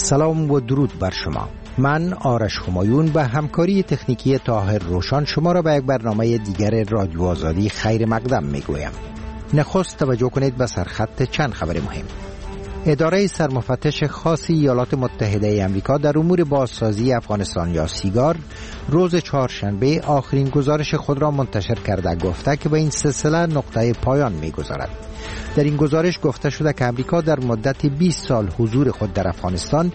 سلام و درود بر شما. من آرش همایون به همکاری تکنیکی طاهر روشان شما را به یک برنامه دیگر رادیو آزادی خیر مقدم میگویم. نخست توجه کنید به سرخط چند خبر مهم. اداره سرمفتش خاص ایالات متحده آمریکا در امور بازسازی افغانستان یا سیگار روز چهارشنبه آخرین گزارش خود را منتشر کرده گفته که به این سلسله نقطه پایان می‌گذارد. در این گزارش گفته شده که آمریکا در مدت 20 سال حضور خود در افغانستان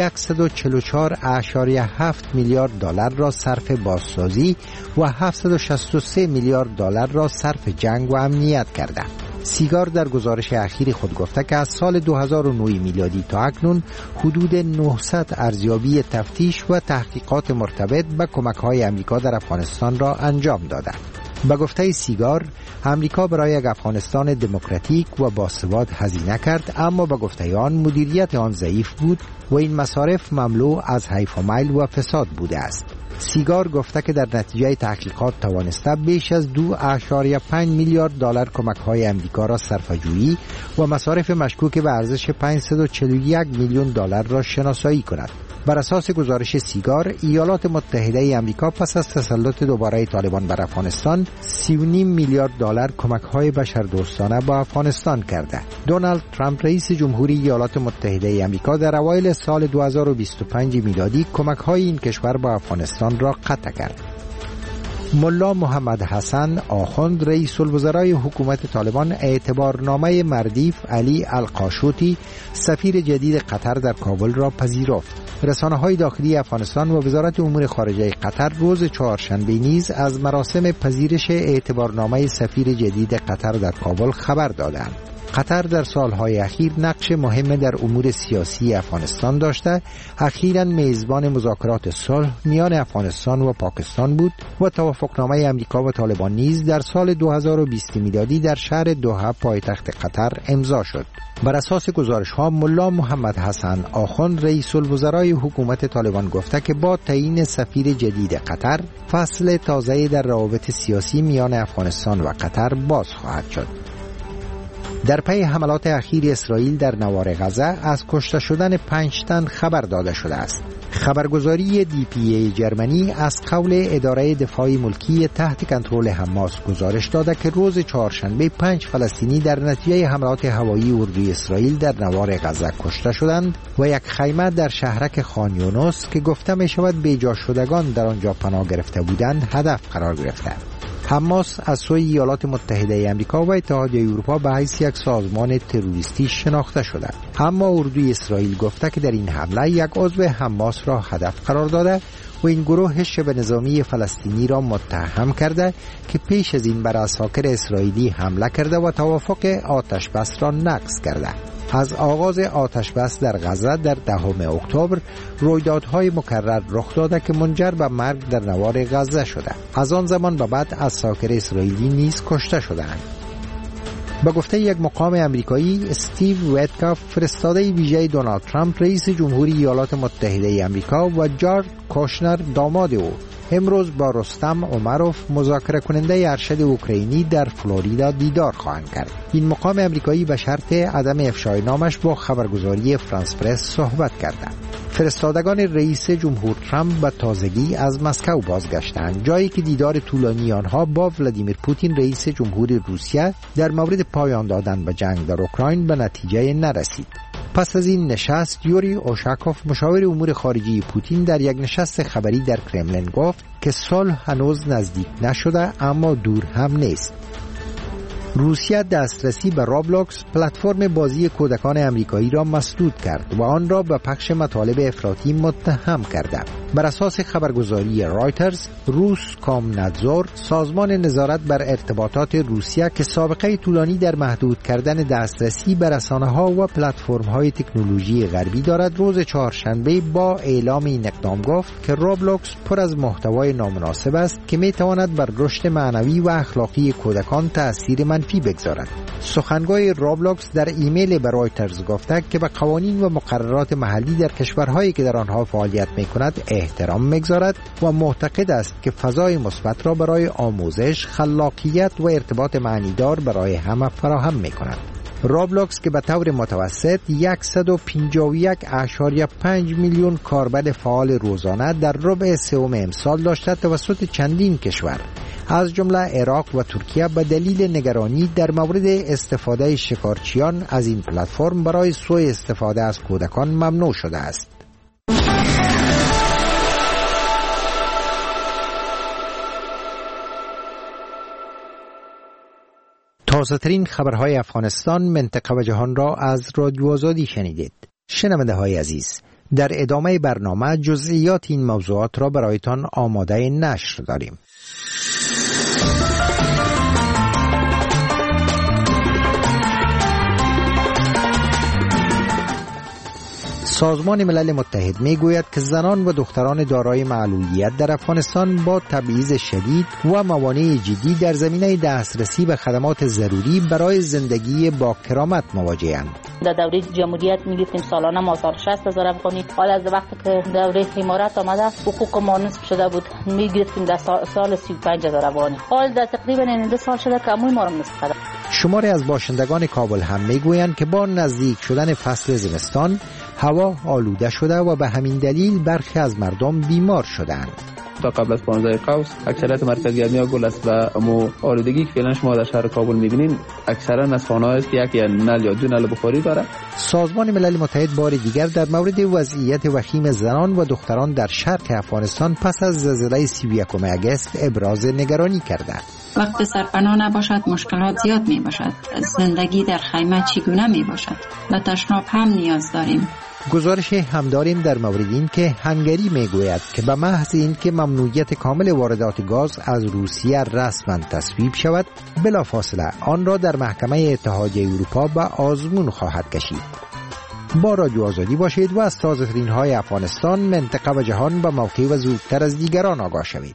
144.7 میلیارد دلار را صرف بازسازی و 763 میلیارد دلار را صرف جنگ و امنیت کرده. سیگار در گزارش اخیر خود گفته که از سال 2009 میلادی تا اکنون حدود 900 ارزیابی تفتیش و تحقیقات مرتبط به کمک‌های آمریکا در افغانستان را انجام داده. به گفته سیگار، امریکا برای یک افغانستان دموکراتیک و باثبات هزینه کرد، اما به گفته آن مدیریت آن ضعیف بود و این مصارف مملو از حیف و میل و فساد بوده است. سیگار گفته که در نتیجه تحقیقات توانسته بیش از 2.5 میلیارد دلار کمک‌های آمریکا را صرفه‌جویی و مصارف مشکوک به ارزش 541 میلیون دلار را شناسایی کند. بر اساس گزارش سیگار، ایالات متحده آمریکا پس از تسلط دوباره طالبان بر افغانستان 3.5 میلیارد دلار کمک‌های بشردوستانه به افغانستان کرده. دونالد ترامپ رئیس جمهوری ایالات متحده آمریکا در اوایل سال 2025 میلادی کمک‌های این کشور به افغانستان را قطع کرد. ملا محمد حسن آخوند رئیس الوزرای حکومت طالبان اعتبارنامه مردیف علی القاشوتی سفیر جدید قطر در کابل را پذیرفت. رسانه‌های داخلی افغانستان و وزارت امور خارجه قطر روز چهارشنبه نیز از مراسم پذیرش اعتبارنامه سفیر جدید قطر در کابل خبر دادند. قطر در سالهای اخیر نقش مهم در امور سیاسی افغانستان داشته، اخیراً میزبان مذاکرات صلح میان افغانستان و پاکستان بود و توافقنامه امریکا و طالبان نیز در سال 2020 میلادی در شهر دوحه پایتخت قطر امضا شد. بر اساس گزارش‌ها، ملا محمد حسن آخوند رئیس الوزرای حکومت طالبان گفته که با تعیین سفیر جدید قطر فصل تازه‌ای در روابط سیاسی میان افغانستان و قطر باز خواهد شد. در پی حملات اخیر اسرائیل در نوار غزه از کشته شدن 5 تن خبر داده شده است. خبرگزاری DPA جرمنی از قول اداره دفاع ملکی تحت کنترل حماس گزارش داده که روز چهارشنبه 5 فلسطینی در نتیجه حملات هوایی اردوی اسرائیل در نوار غزه کشته شدند و یک خیمه در شهرک خان یونس که گفته می شود بیجا شدگان در آنجا پناه گرفته بودند هدف قرار گرفته. حماس از سوی ایالات متحده آمریکا و اتحادیه اروپا به حیث یک سازمان تروریستی شناخته شده، اما اردوی اسرائیل گفته که در این حمله یک عضو حماس را هدف قرار داده و این گروه شبه نظامی فلسطینی را متهم کرده که پیش از این بر عساکر اسرائیلی حمله کرده و توافق آتش بس را نقض کرده. از آغاز آتش بس در غزه در 10 اکتبر رویدادهای مکرر رخ داده که منجر به مرگ در نوار غزه شده. از آن زمان به بعد عساکر اسرائیلی نیز کشته شدند. با گفته یک مقام امریکایی، استیو ویتکاف فرستاده ویژه دونالد ترامپ رئیس جمهوری ایالات متحده آمریکا و جارج کوشنر داماد او امروز با رستم عمروف مذاکره کننده ارشد اوکراینی در فلوریدا دیدار خواهند کرد. این مقام امریکایی به شرط عدم افشای نامش با خبرگزاری فرانس پرس صحبت کردند. فرستادگان رئیس جمهور ترامپ به تازگی از مسکو بازگشتند، جایی که دیدار طولانی آنها با ولادیمیر پوتین رئیس جمهور روسیه در مورد پایان دادن به جنگ در اوکراین به نتیجه نرسید. پس از این نشست، یوری اوشاکوف مشاور امور خارجی پوتین در یک نشست خبری در کرملین گفت که صلح هنوز نزدیک نشده اما دور هم نیست. روسیه دسترسی به رابلاکس پلتفرم بازی کودکان امریکایی را مسدود کرد و آن را به پخش مطالب افراطی متهم کرده. بر اساس خبرگزاری رایترز، روسکامنادزور، سازمان نظارت بر ارتباطات روسیه که سابقه طولانی در محدود کردن دسترسی به رسانه‌ها و پلتفرم‌های تکنولوژی غربی دارد، روز چهارشنبه با اعلام این اقدام گفت که رابلاکس پر از محتوای نامناسب است که می‌تواند بر رشد معنوی و اخلاقی کودکان تأثیر منفی بگذارد. سخنگوی رابلاکس در ایمیل به رایترز گفته که به قوانین و مقررات محلی در کشورهایی که در آنها فعالیت می‌کند احترام می‌گذارد و معتقد است که فضای مثبت را برای آموزش، خلاقیت و ارتباط معنیدار برای همه فراهم می‌کند. رابلاکس که به طور متوسط 151.5 میلیون کاربر فعال روزانه در ربع سوم امسال داشته توسط چندین کشور از جمله عراق و ترکیه به دلیل نگرانی در مورد استفاده شکارچیان از این پلتفرم برای سوء استفاده از کودکان ممنوع شده است. تازه‌ترین خبرهای افغانستان، منطقه و جهان را از رادیو آزادی شنیدید. شنونده های عزیز، در ادامه برنامه جزئیات این موضوعات را برایتان آماده نشر داریم. سازمان ملل متحد می گوید که زنان و دختران دارای معلولیت در افغانستان با تبعیض شدید و موانع جدی در زمینه دسترسی به خدمات ضروری برای زندگی با کرامت مواجه‌اند. در دوره جمهوریت می‌گفتیم سالانه ما 60,000 افغانی، حالا از وقتی که دوره امارات آمده حقوق ما نصف شده بود می‌گرفتیم در سال 35,000 افغانی. حال در تقریبا 2 سال شده که عموی ما رو نصف کرده. شماری از باشندگان کابل هم می‌گویند که با نزدیک شدن فصل زمستان هوا آلوده شده و به همین دلیل برخی از مردم بیمار شدند. تا قبل از 15 قوس اکثریت مرکز گرمی گل است و امو آلودگی که فعلا شما در شهر کابل می‌بینید اکثرا از خانه‌ها است که یک نل یا 2 نل بخاری داره. سازمان ملل متحد بار دیگر در مورد وضعیت وخیم زنان و دختران در شرق افغانستان پس از زلزله 31 اگست ابراز نگرانی کرده. وقت سرپناه نباشد مشکلات زیاد می باشد. زندگی در خیمه چگونه می باشد؟ به تشناب هم نیاز داریم. گزارش هم داریم در مورد این که هنگری می گوید که به محض این که ممنوعیت کامل واردات گاز از روسیه رسما تصویب شود بلافاصله آن را در محکمه اتحادیه اروپا به آزمون خواهد کشید. با رادیو آزادی باشید و از تازه‌ترین های افغانستان، منطقه و جهان به موقع و زودتر از دیگران آگاه شوید.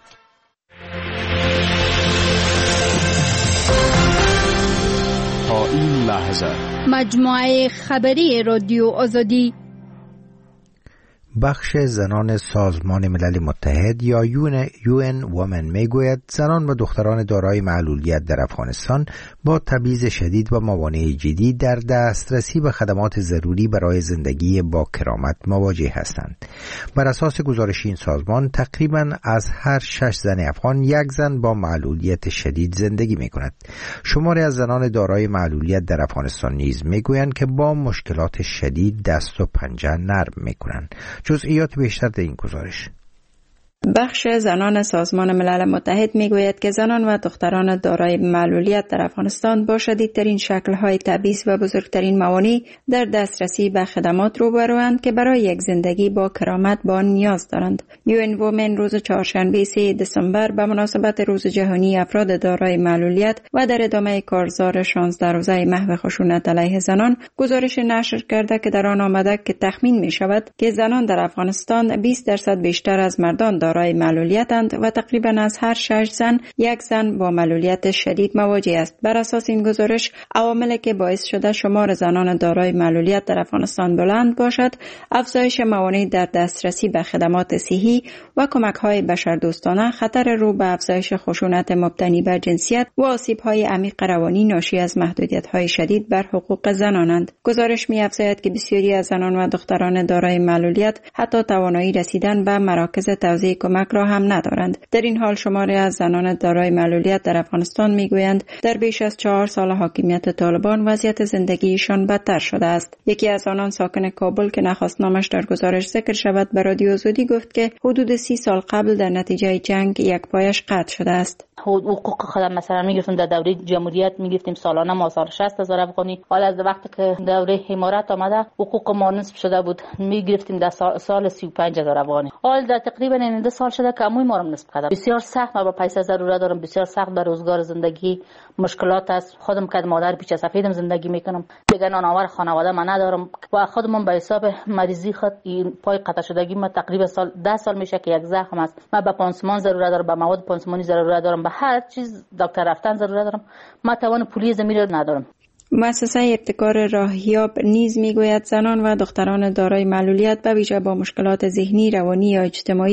تا این لحظه مجموعه خبری رادیو آزادی بخش زنان سازمان ملل متحد یا UN Women میگوید زنان و دختران دارای معلولیت در افغانستان با تبعیض شدید و موانع جدی در دسترسی به خدمات ضروری برای زندگی با کرامت مواجه هستند. بر اساس گزارش این سازمان تقریباً از هر 6 زن افغان یک زن با معلولیت شدید زندگی می کند. شماری از زنان دارای معلولیت در افغانستان نیز میگویند که با مشکلات شدید دست و پنجه نرم می کنند. جزئیات بیشتر در این گزارش. بخش زنان سازمان ملل متحد میگوید که زنان و دختران دارای معلولیت در افغانستان با شدیدترین شکل‌های تبعیض و بزرگترین موانع در دسترسی به خدمات روبروند که برای یک زندگی با کرامت به آن نیاز دارند. UN Women روز چهارشنبه 3 دسامبر به مناسبت روز جهانی افراد دارای معلولیت و در ادامه کارزار 16 روزه محو خشونت علیه زنان گزارش نشر کرده که در آن آمده که تخمین می شود که زنان در افغانستان 20% بیشتر از مردان دارای معلولیتند و تقریبا از هر 6 زن یک زن با معلولیت شدید مواجه است. بر اساس این گزارش عواملی که باعث شده شمار زنان دارای معلولیت در افغانستان بلند باشد افزایش موانع در دسترسی به خدمات صحی و کمک‌های بشردوستانه، خطر رو به افزایش خشونت مبتنی بر جنسیت و آسیب‌های عمیق روانی ناشی از محدودیت‌های شدید بر حقوق زنانند. گزارش می‌افزاید که بسیاری از زنان و دختران دارای معلولیت حتی توانایی رسیدن به مراکز توزیع کمک را هم ندارند. در این حال شماری از زنان دارای معلولیت در افغانستان میگویند در بیش از 4 سال حاکمیت طالبان وضعیت زندگیشان بدتر شده است. یکی از آنان ساکن کابل که نخواست نامش در گزارش ذکر شود به رادیو آزادی گفت که حدود 30 سال قبل در نتیجه جنگ یک پایش قطع شده است. حقوق خودم مثلا میگفتیم در دوره جمهوریت میگفتیم سالانه ما 60,000 افغانی، حالا از وقتی که دوره امارات آمده حقوق ما نصف شده بود میگرفتیم در سال 35,000 افغانی. حال در تقریبا 2 سال شده که عموی ما رو نصف کرده. بسیار سخت، ما با پیسه ضرورت دارم، بسیار سخت به روزگار زندگی مشکلات است. خودم که مادر پیچ سفیدم زندگی میکنم، دیگه نانآور خانواده من ندارم و خودمون به حساب مریضی خود پای قطع شدگی ما تقریبا 10 سال میشه که یک زخم است. من به پانسمان ضرورت دارم، به مواد پانسمانی ضرورت دارم، به هر چیز دکتر رفتن ضرورت دارم. من توان پولی زمین رو ندارم. مؤسسه ابتکار راهیاب نیز میگوید زنان و دختران دارای معلولیت به ویژه با مشکلات ذهنی، روانی یا اجتماعی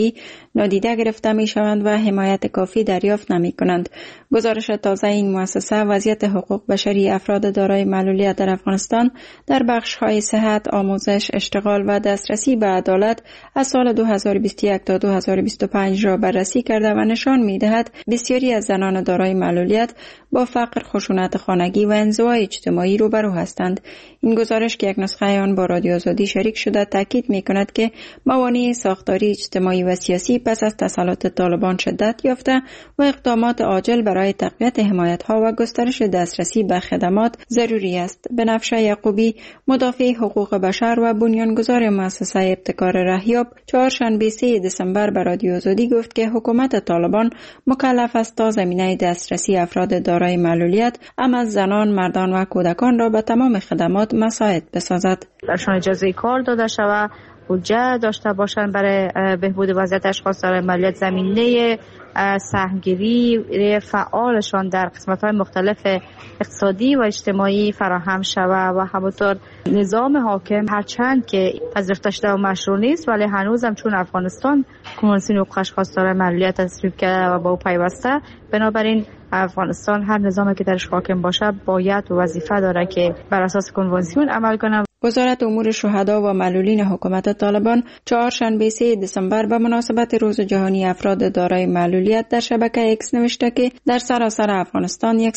نادیده گرفته می شوند و حمایت کافی دریافت نمی کنند. گزارش تازه این مؤسسه وضعیت حقوق بشری افراد دارای معلولیت در افغانستان در بخش‌های صحت، آموزش، اشتغال و دسترسی به عدالت از سال 2021 تا 2025 را بررسی کرده و نشان می‌دهد بسیاری از زنان دارای معلولیت با فقر، خشونت خانگی و انزوای اجتماعی روبرو هستند. این گزارش که یک نسخه آن با رادیو آزادی شریک شده تاکید می‌کند که موانع ساختاری اجتماعی و سیاسی پس از تسلط طالبان شدت یافته و اقدامات عاجل برای تقویت حمایت‌ها و گسترش دسترسی به خدمات ضروری است. بنفشه یعقوبی، مدافع حقوق بشر و بنیانگذار مؤسسه ابتکار رهیاب، چهارشنبه 3 دسامبر به رادیو آزادی گفت که حکومت طالبان مکلف است تا زمینه دسترسی افراد دارای معلولیت، اما زنان، مردان و کودکان را به تمام خدمات مساعد بسازد. برشان اجازه کار داده شود، بودجه داشته باشند برای بهبود وضعیت اشخاص دارای معلولیت، زمینه سهمگیری فعالشان در قسمت‌های مختلف اقتصادی و اجتماعی فراهم شود و همونطور نظام حاکم هرچند که پذیرفته شده و مشروع نیست ولی هنوز هم چون افغانستان کنوانسیون حقوق اشخاص دارای معلولیت تصویب کرده و با او پیوسته، بنابراین افغانستان هر نظامی که درش حاکم باشه باید وظیفه داره که بر اساس کنوانسیون عمل کنه. وزارت امور شهدا و معلولین حکومت طالبان چهارشنبه 3 دسامبر به مناسبت روز جهانی افراد دارای معلولیت در شبکه اکس نوشته که در سراسر افغانستان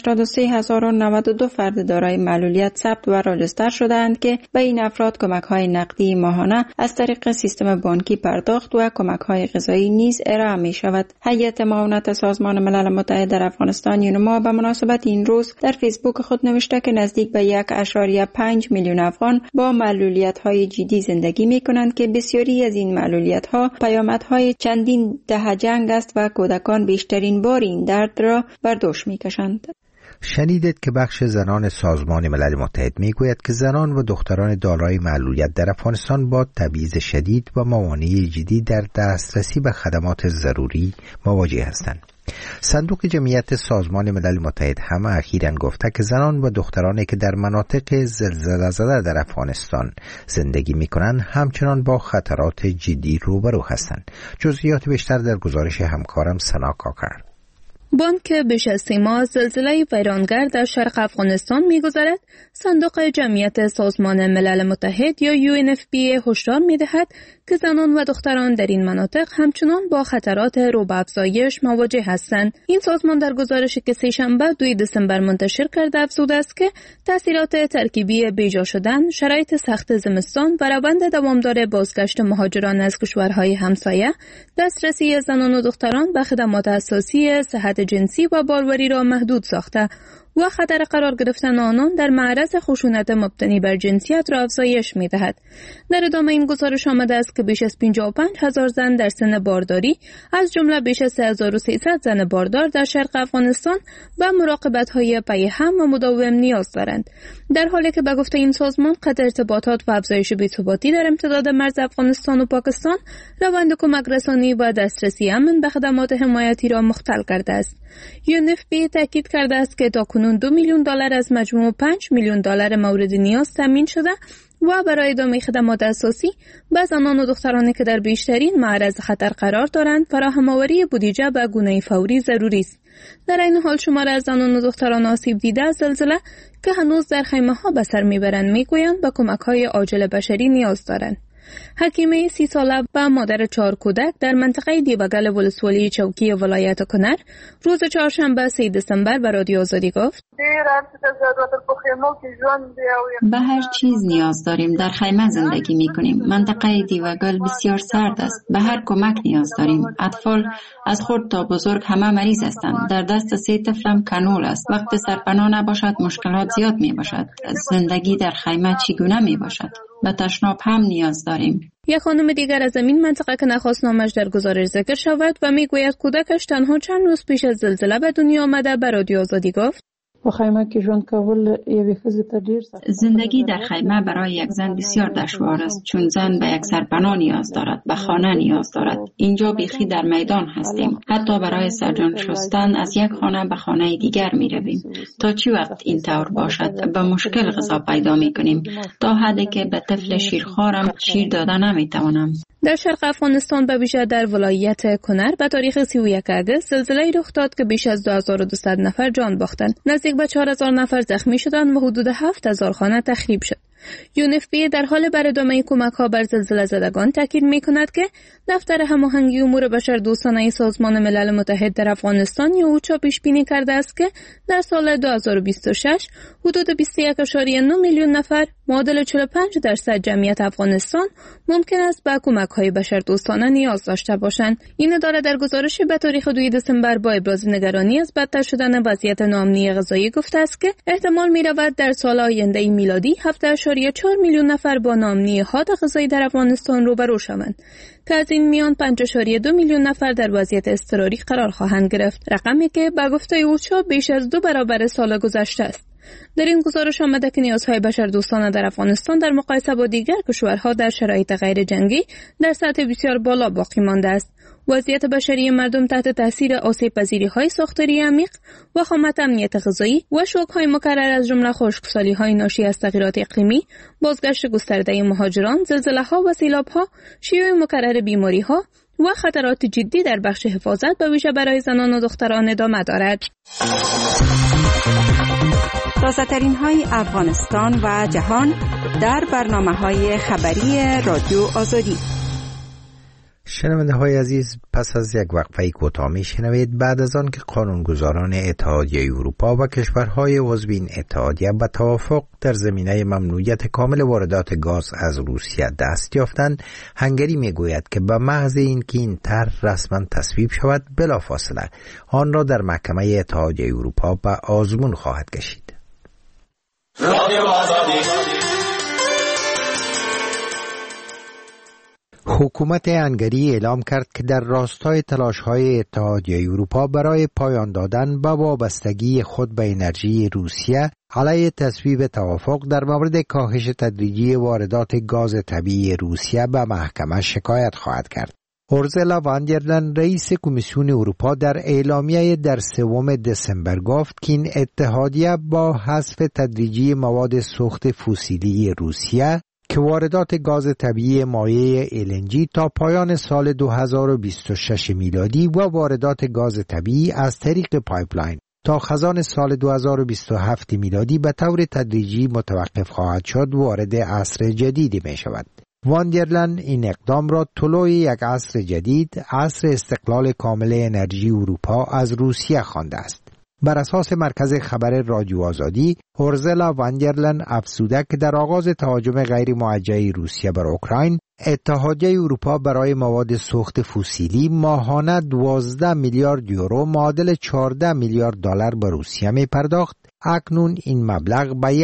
183,092 فرد دارای معلولیت ثبت و راجستر شده‌اند که به این افراد کمک‌های نقدی ماهانه از طریق سیستم بانکی پرداخت و کمک‌های غذایی نیز ارائه می‌شود. هیئت معاونت سازمان ملل متحد در افغانستان یونما به مناسبت این روز در فیسبوک خود نوشته که نزدیک به 1.5 میلیون افغان با معلولیت‌های جدی زندگی می‌کنند که بسیاری از این معلولیت‌ها پیامدهای چندین دهه جنگ است و کودکان بیشترین بار این درد را بر دوش می‌کشند. شنیدید که بخش زنان سازمان ملل متحد میگوید که زنان و دختران دارای معلولیت در افغانستان با تبعیض شدید و موانع جدی در دسترسی به خدمات ضروری مواجه هستند. صندوق جمعیت سازمان ملل متحد هم اخیراً گفته که زنان و دخترانی که در مناطق زلزله زده در افغانستان زندگی می‌کنند همچنان با خطرات جدی روبرو هستند. جزئیات بیشتر در گزارش همکارم سنا کاکر. بانک بیش از 3 ماه زلزله ویرانگر در شرق افغانستان می‌گذرد. صندوق جمعیت سازمان ملل متحد یا UNFPA هشدار می‌دهد که زنان و دختران در این مناطق همچنان با خطرات رو به افزایش مواجه هستند. این سازمان در گزارشی که سه‌شنبه 2 دسامبر منتشر کرده افزوده است که تأثیرات ترکیبی بیجا شدن، شرایط سخت زمستان و روند دوامدار بازگشت مهاجران از کشورهای همسایه، دسترسی زنان و دختران به خدمات اساسی صحت جنسی و باروری را محدود ساخته و خطر قرار گرفتن آنان در معرض خشونت مبتنی بر جنسیت را افزایش می‌دهد. در ادامه این گزارش آمده است که بیش از 55,000 زن در سن بارداری از جمله بیش از 3300 زن باردار در شرق افغانستان به مراقبت‌های پی‌هم و مداوم نیاز دارند. در حالی که به گفته این سازمان قطع ارتباطات و افزایش بی‌ثباتی در امتداد مرز افغانستان و پاکستان روند کمک رسانی و دسترسی امن به خدمات حمایتی را مختل کرده است. UNFPA تاکید کرده است که تاکنون $2 میلیون از مجموع $5 میلیون مورد نیاز تامین شده و برای ادامه خدمات اساسی به زنان و دخترانی که در بیشترین معرض خطر قرار دارند فراهم‌آوری بودجه به گونه فوری ضروری است. در این حال شمار از زنان و دختران آسیب دیده از زلزله که هنوز در خیمه‌ها به سر میبرند میگویند به کمک‌های عاجل بشری نیاز دارند. حکیمه 30 ساله و مادر 4 کودک در منطقه دیوگل ولسوالی چوکی ولایت کنر روز چهارشنبه 3 دسامبر به رادیو آزادی گفت: به هر چیز نیاز داریم. در خیمه زندگی می کنیم. منطقه دیوگل بسیار سرد است. به هر کمک نیاز داریم. اطفال از خرد تا بزرگ همه مریض هستند. در دست 3 طفلم کانول است. وقت سرپناه نباشد مشکلات زیاد می باشد. زندگی در خیمه چگونه می باشد؟ به تشناب هم نیاز داریم. یک خانم دیگر از این منطقه که نخواست نامش در گزارش ذکر شود و میگوید کودکش تنها چند روز پیش از زلزله به دنیا آمده به رادیو آزادی گفت: زندگی در خیمه برای یک زن بسیار دشوار است، چون زن به یک سرپناه نیاز دارد، به خانه نیاز دارد. اینجا بیخی در میدان هستیم. حتی برای سرجان شستن از یک خانه به خانه دیگر می رویم. تا چی وقت این طور باشد؟ به مشکل غذا پیدا می کنیم، تا حدی که به طفل شیرخوارم شیر داده نمی توانم. در شرق افغانستان به ویژه در ولایت کنر به تاریخ 31 اگست زلزله‌ای رخ داد که بیش از 2200 نفر جان باختند، نزدیک به 4000 نفر زخمی شدند و حدود 7000 خانه تخریب شد. UNFPA در حال بر ادامه کمک‌ها بر زلزله زدگان تاکید می‌کند که دفتر هماهنگی امور بشردوستانه سازمان ملل متحد در افغانستان یا اوچا پیش بینی کرده است که در سال 2026 حدود 21.9 میلیون نفر، معادل 45% جمعیت افغانستان، ممکن است به کمک‌های بشردوستانه نیاز داشته باشند. این اداره در گزارشی به تاریخ 2 دسامبر با ابراز نگرانی از بدتر شدن وضعیت ناامنی غذایی گفته است که احتمال می‌رود در سال آینده میلادی 7.4 میلیون نفر با ناامنی حاد غذایی در افغانستان روبرو شوند که از این میان 5.2 میلیون نفر در وضعیت اضطراری قرار خواهند گرفت، رقمی که به گفته اوچا بیش از 2 برابر سال گذشته است. در این گزارش آمده که نیازهای بشردوستانه در افغانستان در مقایسه با دیگر کشورها در شرایط غیر جنگی در سطح بسیار بالا باقی مانده است. وضعیت بشری مردم تحت تاثیر آسیب‌پذیری‌های ساختاری عمیق، وخامت امنیت غذایی و شوک‌های مکرر از جمله خشکسالی‌های ناشی از تغییرات اقلیمی، بازگشت گسترده مهاجران، زلزله‌ها و سیلاب‌ها، شیوع مکرر بیماری‌ها و خطرات جدی در بخش حفاظت به ویژه برای زنان و دختران ادامه دارد. تازه‌ترین های افغانستان و جهان در برنامه‌های خبری رادیو آزادی. شنونده های عزیز، پس از یک وقفه کوتاه میشنوید بعد از آن که قانونگذاران اتحادیه اروپا و کشورهای عضو این اتحادیه به توافق در زمینه ممنوعیت کامل واردات گاز از روسیه دست یافتند، هنگری میگوید که به محض اینکه این طرح رسما تصویب شود بلافاصله آن را در محکمه اتحادیه اروپا به آزمون خواهد کشید. حکومت هنگری اعلام کرد که در راستای تلاش‌های اتحادیه اروپا برای پایان دادن به وابستگی خود به انرژی روسیه علیه تصویب توافق در مورد کاهش تدریجی واردات گاز طبیعی روسیه به محکمه شکایت خواهد کرد. اورزولا وان در لین رئیس کمیسیون اروپا در اعلامیه در 3 دسامبر گفت که این اتحادیه با حذف تدریجی مواد سوخت فسیلی روسیه که واردات گاز طبیعی مایع LNG تا پایان سال 2026 میلادی و واردات گاز طبیعی از طریق پایپلاین تا خزان سال 2027 میلادی به طور تدریجی متوقف خواهد شد وارد عصر جدیدی می شود. وان در لین این اقدام را طلوع یک عصر جدید، عصر استقلال کامل انرژی اروپا از روسیه خوانده است. بر اساس مرکز خبر رادیو آزادی، اورزولا وان در لین افزوده که در آغاز تهاجم غیر موجه روسیه بر اوکراین، اتحادیه اروپا برای مواد سوخت فسیلی ماهانه 12 میلیارد یورو معادل 14 میلیارد دلار به روسیه می پرداخت. اکنون این مبلغ به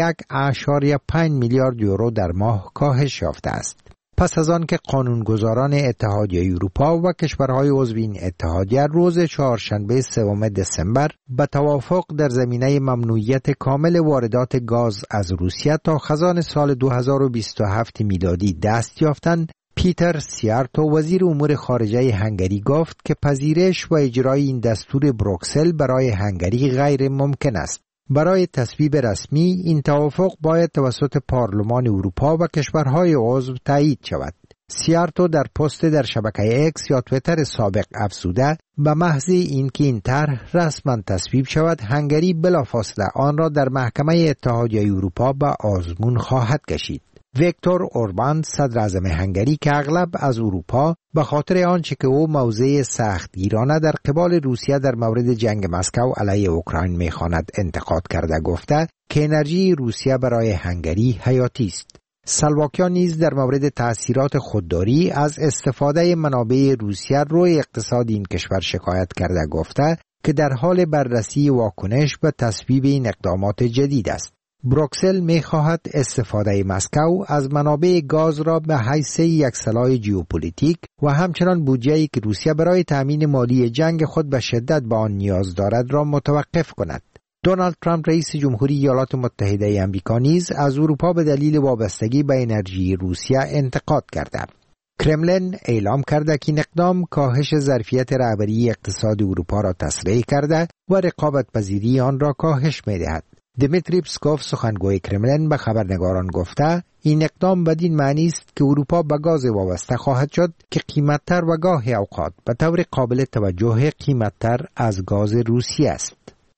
1.5 میلیارد یورو در ماه کاهش یافته است. پس از آن که قانونگذاران اتحادیه اروپا و کشورهای عضو این اتحادیه روز چهارشنبه 3 دسامبر به توافق در زمینه ممنوعیت کامل واردات گاز از روسیه تا خزان سال 2027 میلادی دست یافتند، پیتر سیارتو وزیر امور خارجه هنگری گفت که پذیرش و اجرای این دستور بروکسل برای هنگری غیر ممکن است. برای تصویب رسمی این توافق باید توسط پارلمان اروپا و کشورهای عضو تایید شود. سیارتو در پست در شبکه اکس یا تویتر سابق افزوده به محض اینکه این طرح رسما تصویب شود، هنگری بلافاصله آن را در محکمه اتحادیه اروپا به آزمون خواهد کشید. ویکتور اوربان صدر اعظم هنگری که اغلب از اروپا به خاطر آنچه که او موضع سختگیرانه در قبال روسیه در مورد جنگ مسکو علیه اوکراین می‌خواند انتقاد کرده گفته که انرژی روسیه برای هنگری حیاتی است. سلواکیا نیز در مورد تأثیرات خودداری از استفاده منابع روسیه روی اقتصاد این کشور شکایت کرده گفته که در حال بررسی واکنش به تصویب این اقدامات جدید است. بروکسل می‌خواهد استفاده مسکو از منابع گاز را به حیث یک سلاح ژئوپلیتیک و همچنان بودجه‌ای که روسیه برای تأمین مالی جنگ خود به شدت به آن نیاز دارد را متوقف کند. دونالد ترامپ رئیس جمهوری ایالات متحده آمریکا نیز از اروپا به دلیل وابستگی به انرژی روسیه انتقاد کرده. کرملین اعلام کرده که این اقدام کاهش ظرفیت رهبری اقتصاد اروپا را تسریع کرده و رقابت پذیری آن را کاهش می‌دهد. دمیتری پسکوف سخنگوی کرملین به خبرنگاران گفته این اقدام بدین معنی است که اروپا به گاز وابسته خواهد شد که قیمتتر و گاهی اوقات به طور قابل توجه قیمتتر از گاز روسیه است.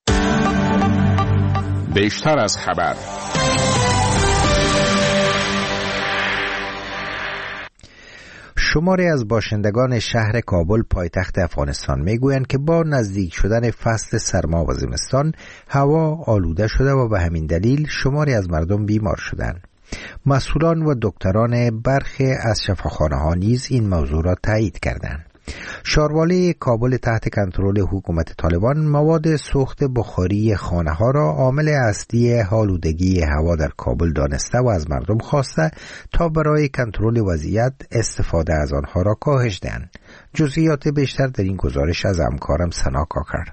بیشتر از خبر. شماری از باشندگان شهر کابل پایتخت افغانستان میگویند که با نزدیک شدن فصل سرما و زمستان هوا آلوده شده و به همین دلیل شماری از مردم بیمار شدند. مسئولان و دکتران برخی از شفاخانه‌ها نیز این موضوع را تایید کردند. شاروالی کابل تحت کنترل حکومت طالبان مواد سوخت بخاری خانه‌ها را عامل اصلی آلودگی هوا در کابل دانسته و از مردم خواسته تا برای کنترل وضعیت استفاده از آنها را کاهش دهند. جزئیات بیشتر در این گزارش از همکارم سنا کاکر.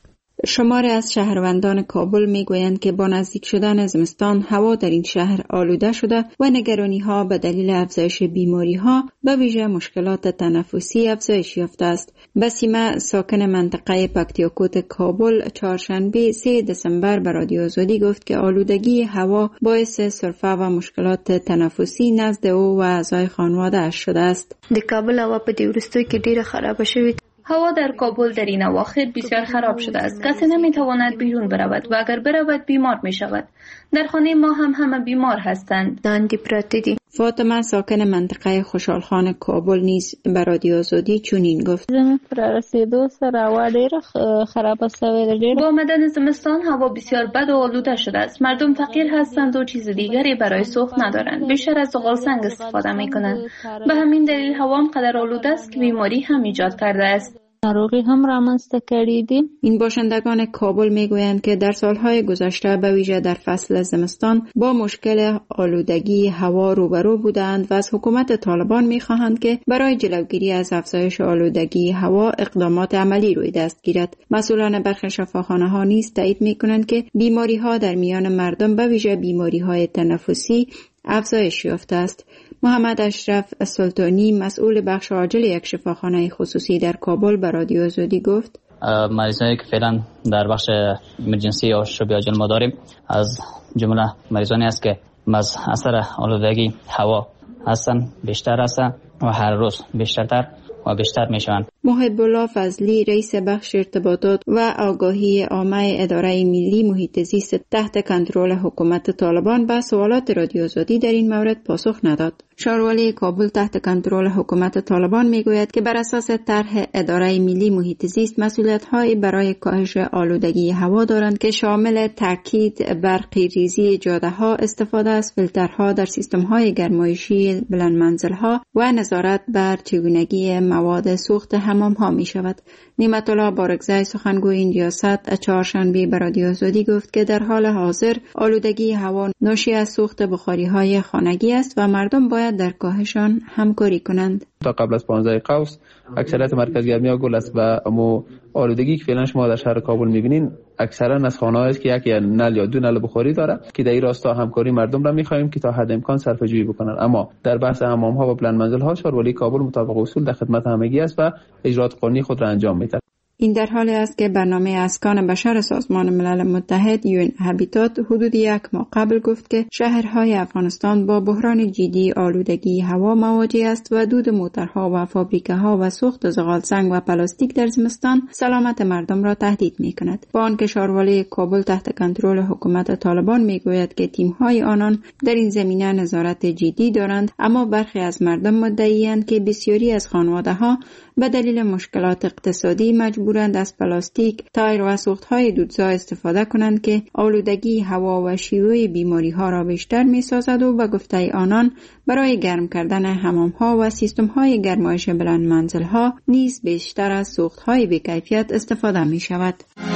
شماری از شهروندان کابل میگویند که با نزدیک شدن زمستان هوا در این شهر آلوده شده و نگرانی ها به دلیل افزایش بیماری ها به ویژه مشکلات تنفسی افزایش یافته است. بسیمه ساکن منطقه پکتیاکوت کابل چهارشنبه 3 دسامبر به رادیو آزادی گفت که آلودگی هوا باعث سرفه و مشکلات تنفسی نزد او و اعضای خانواده اش شده است. د کابل هوا په دې وروستیو کې ډیره خراب شوې. هوا در کابل در این اواخر بسیار خراب شده است. کسی نمیتواند بیرون برود و اگر برود بیمار می شود. در خانه ما هم همه بیمار هستند. داندی پراته دی. فاطمه ساکن منطقه خوشحالخان کابل نیز به رادیو آزادی چنین گفت: زمین پر رسیدو سره هوا ډیره خراب شوه. با آمدن زمستان هوا بسیار بد و آلوده شده است. مردم فقیر هستند و چیز دیگری برای سوخت ندارند. بیشتر از زغال سنگ استفاده میکنند. به همین دلیل هوا انقدر آلوده است که بیماری هم ایجاد کرده است. ناروغی هم رامنځته کړي دي. این باشندگان کابل میگویند که در سالهای گذشته به ویژه در فصل زمستان با مشکل آلودگی هوا روبرو بودند و از حکومت طالبان میخواهند که برای جلوگیری از افزایش آلودگی هوا اقدامات عملی روی دست گیرد. مسئولان برخی شفاخانه‌ها نیز تایید میکنند که بیماری‌ها در میان مردم به ویژه بیماری‌های تنفسی افزایش یافته است. محمد اشرف سلطانی مسئول بخش عاجل یک شفاخانه خصوصی در کابل به رادیو آزادی گفت: مریضانی که فعلا در بخش ایمرجنسی یا شبیه عاجل ما داریم از جمله مریضانی است که از اثر آلودگی هوا هستن، بیشتر هستن و هر روز بیشتر و بیشتر میشوند. محب الله فضلی رئیس بخش ارتباطات و آگاهی عامه اداره ملی محیط زیست تحت کنترل حکومت طالبان به سوالات رادیو آزادی در این مورد پاسخ نداد. شاروالی کابل تحت کنترل حکومت طالبان میگوید که بر اساس طرح اداره ملی محیط زیست مسئولیت‌های برای کاهش آلودگی هوا دارند که شامل تاکید بر ریزی جاده‌ها، استفاده از فیلترها در سیستم‌های گرمایشی بلند منزل‌ها و نظارت بر چگونگی مواد سوخت حمام‌ها می‌شود. نعمت الله بارگزای سخنگوی این ریاست چهارشنبه به رادیو آزادی گفت که در حال حاضر آلودگی هوا ناشی از سوخت بخاری‌های خانگی است و مردم باید در کاهشان همکاری کنند. تا قبل از 15 قوس اکثریت مرکزگرمی‌ها گل است و امو آلودگی که فعلا شما در شهر کابل می‌بینین اکثرا از خانه‌هایی است که یک یا نل یا دو نل بخاری داره که در این راستا همکاری مردم را می‌خواهیم که تا حد امکان صرفه‌جویی بکنن. اما در بحث حمام‌ها و بلند منزل‌ها شاروالی کابل مطابق اصول در خدمت همگی است و اجرات قانونی خود را انجام می‌دهد. این در حالی است که برنامه اسکان بشر سازمان ملل متحد یون هابیتات حدود 1 ماه قبل گفت که شهرهای افغانستان با بحران جدی آلودگی هوا مواجه است و دود موترها و فابریکه‌ها و سوخت زغالسنگ و پلاستیک در زمستان سلامت مردم را تهدید می‌کند. با آنکه شاروالی کابل تحت کنترل حکومت طالبان میگوید که تیم‌های آنان در این زمینه نظارت جدی دارند، اما برخی از مردم مدعی‌اند که بسیاری از خانواده‌ها به دلیل مشکلات اقتصادی مجبورند از پلاستیک، تایر و سوخت‌های دودزا استفاده کنند که آلودگی هوا و شیوع بیماری‌ها را بیشتر می‌سازد و به گفته آنان برای گرم کردن حمام‌ها و سیستم‌های گرمایش بلند منزل‌ها نیز بیشتر از سوخت‌های بی‌کیفیت استفاده می‌شود.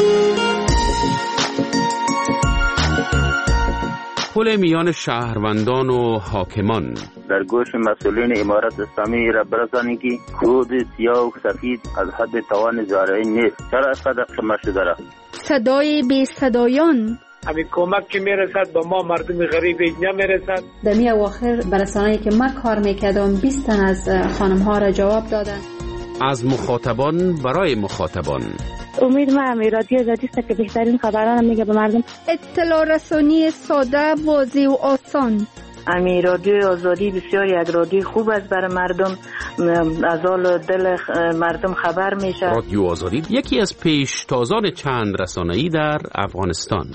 پل میان شهروندان و حاکمان. در گوش مسئولین امارت اسلامی را برسانید که کود سیاه و سفید از حد توان زارعین نیست. چرا اینقدر قمه شده را؟ صدای بی صدایان. همین کمک که میرسد به ما مردم غریب نمیرسد. در می اواخر برسانه‌ای که ما کار میکردم 20 تن از خانم‌ها را جواب دادن. از مخاطبان برای مخاطبان. امید ما رادیو آزادی است که بهترین خبران میگه به مردم. اطلاع رسانی ساده، واضح و آسان. رادیو آزادی بسیار یک رادیو خوب است برای مردم، از حال دل مردم خبر میشه. رادیو آزادی یکی از پیشتازان چند رسانه‌ای در افغانستان.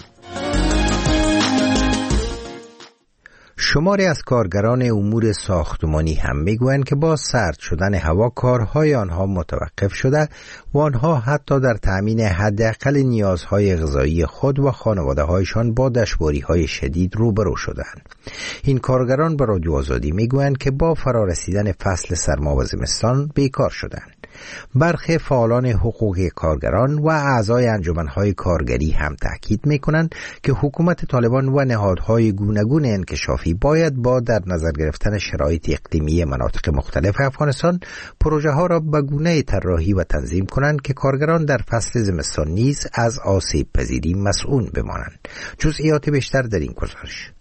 شماری از کارگران امور ساختمانی هم میگویند که با سرد شدن هوا کارهای آنها متوقف شده و آنها حتی در تامین حداقل نیازهای غذایی خود و خانواده‌هایشان با دشواری‌های شدید روبرو شدند. این کارگران به رادیو آزادی میگویند که با فرارسیدن فصل سرما و زمستان بیکار شدند. برخی فعالان حقوق کارگران و اعضای انجمن‌های کارگری هم تاکید می‌کنند که حکومت طالبان و نهادهای گوناگون انکشافی باید با در نظر گرفتن شرایط اقلیمی مناطق مختلف افغانستان پروژه‌ها را به گونه‌ای طراحی و تنظیم کنند که کارگران در فصل زمستان نیز از آسیب پذیری مسئول بمانند. جزئیات بیشتر در این گزارش.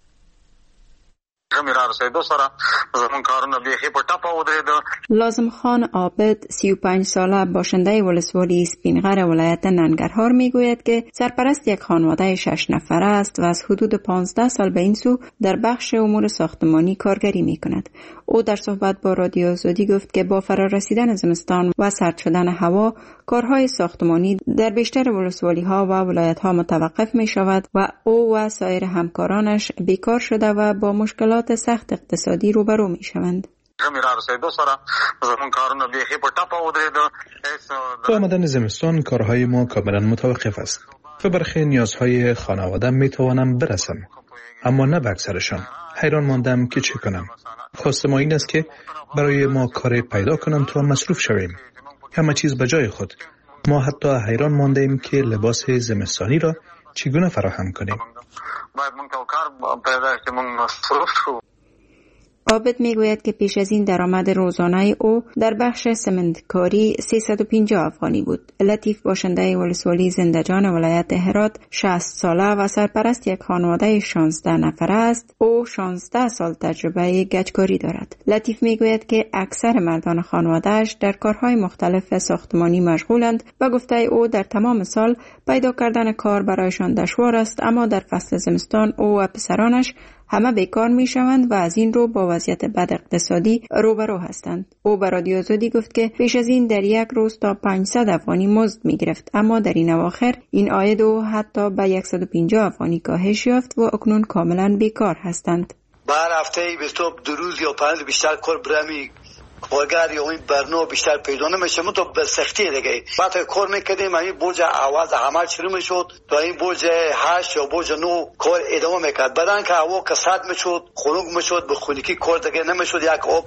لازم خان عابد 35 ساله باشنده ولسوالی سپینغر ولایت ننگرهار میگوید که سرپرست یک خانواده 6 نفره است و از حدود 15 سال به این سو در بخش امور ساختمانی کارگری میکند. او در صحبت با رادیو آزادی گفت که با فرارسیدن زمستان و سرد شدن هوا کارهای ساختمانی در بیشتر ولسوالی ها و ولایت ها متوقف می شود و او و سایر همکارانش بیکار شده و با مشکلات سخت اقتصادی روبرو می شوند. با آمدن زمستان کارهای ما کاملا متوقف است و برخی نیازهای خانواده می توانم برسم، اما نه به اکثرشان. حیران ماندم که چه کنم. خواستم این است که برای ما کار پیدا کنم تا مصروف شویم. همه چیز به جای خود. ما حتی حیران مانده ایم که لباس زمستانی را چگونه فراهم کنیم. عابد میگوید که پیش از این درآمد روزانه او در بخش سمنتکاری 350 افغانی بود. لطیف باشنده ولسوالی زندجان ولایت هرات 60 ساله و سرپرست یک خانواده 16 نفره است. او 16 سال تجربه گچکاری دارد. لطیف میگوید که اکثر مردان خانواده‌اش در کارهای مختلف ساختمانی مشغولند و گفته او در تمام سال پیدا کردن کار برایشان دشوار است، اما در فصل زمستان او و پسرانش همه بیکار می شوند و از این رو با وضعیت بد اقتصادی روبرو هستند. او به رادیو آزادی گفت که پیش از این در یک روز تا 500 افغانی مزد می گرفت، اما در این اواخر این عاید او حتی به 150 افغانی کاهش یافت و اکنون کاملا بیکار هستند. بر هفته 22 روز یا 5 بیشتر کار برمی کارگر یا این برنامه بیشتر پیدا نمیشه. من تو به سختی دیگه وقتی کار میکردیم این بوج عوض عمل شروع میشد تا این بوج 8 یا بوج 9 کار ادامه میکرد. بعدن که هوا کساد میشد خنک میشد به خونگی کار دیگه نمیشد. یک آب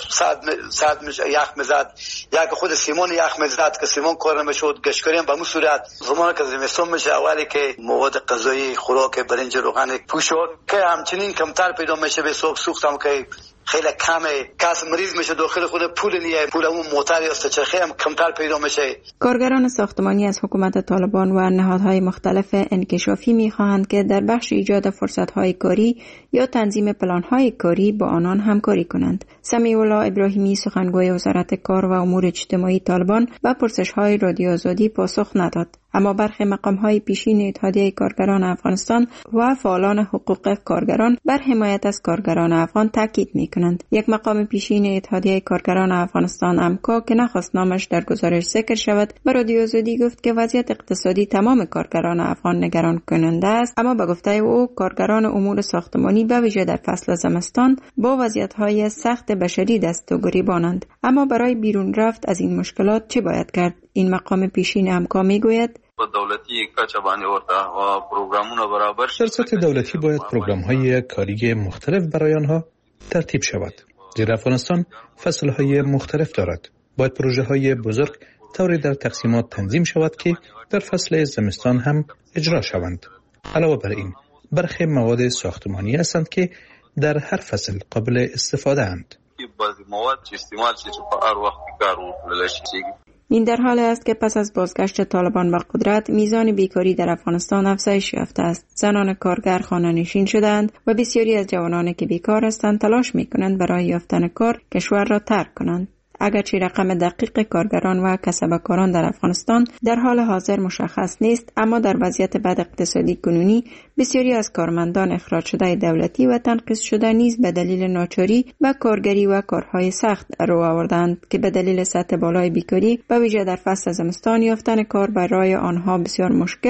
صد یخ میزد، یک خود سیمان یخ میزد که سیمان کار نمیشد. گشکاری هم به مو صورت زمانی که زمستان میشه اولی که مواد غذایی خوراک برنج روغن پوشو که همچنین کمتر پیدا میشه. به صبح سوختم که خیلی کمه، کس مریض میشه داخل خود پول نیه، پول اون موتر یا چرخه هم کمتر پیدا میشه. کارگران ساختمانی از حکومت طالبان و نهادهای مختلف انکشافی میخواهند که در بخش ایجاد فرصتهای کاری یا تنظیم پلانهای کاری با آنان همکاری کنند. سمیع الله ابراهیمی سخنگوی وزارت کار و امور اجتماعی طالبان به پرسش‌های رادیو آزادی پاسخ نداد، اما برخی مقام‌های پیشین اتحادیه کارگران افغانستان و فعالان حقوق کارگران بر حمایت از کارگران افغان تاکید می‌کنند. یک مقام پیشین اتحادیه کارگران افغانستان امکا که نخواست نامش در گزارش ذکر شود، به رادیو آزادی گفت که وضعیت اقتصادی تمام کارگران افغان نگران کننده است، اما به گفته او کارگران امور ساختمانی به ویژه در فصل زمستان با وضعیت‌های سخت بشری دست و گریبانند. اما برای بیرون رفت از این مشکلات چه باید کرد؟ این مقام پیشین امکا میگوید در سطح دولتی باید پروگرام‌های کاری مختلف برای آنها ترتیب شود. زیرا افغانستان فصل‌های مختلف دارد. باید پروژه‌های بزرگ طوری در تقسیمات تنظیم شود که در فصل زمستان هم اجرا شوند. علاوه بر این، برخی مواد ساختمانی هستند که در هر فصل قابل استفاده اند. این در حال است که پس از بازگشت طالبان به قدرت میزان بیکاری در افغانستان افزایش یافته است. زنان کارگر خانه‌نشین شدند و بسیاری از جوانانی که بیکار هستند تلاش می‌کنند برای یافتن کار کشور را ترک کنند. اگرچه رقم دقیق کارگران و کسبکاران در افغانستان در حال حاضر مشخص نیست، اما در وضعیت بد اقتصادی کنونی بسیاری از کارمندان اخراج شده دولتی و تنقیص شده نیز به دلیل ناچاری و کارگری و کارهای سخت رو آوردند که به دلیل سطح بالای بیکاری و ویژه در فصل زمستان یافتن کار برای آنها بسیار مشکل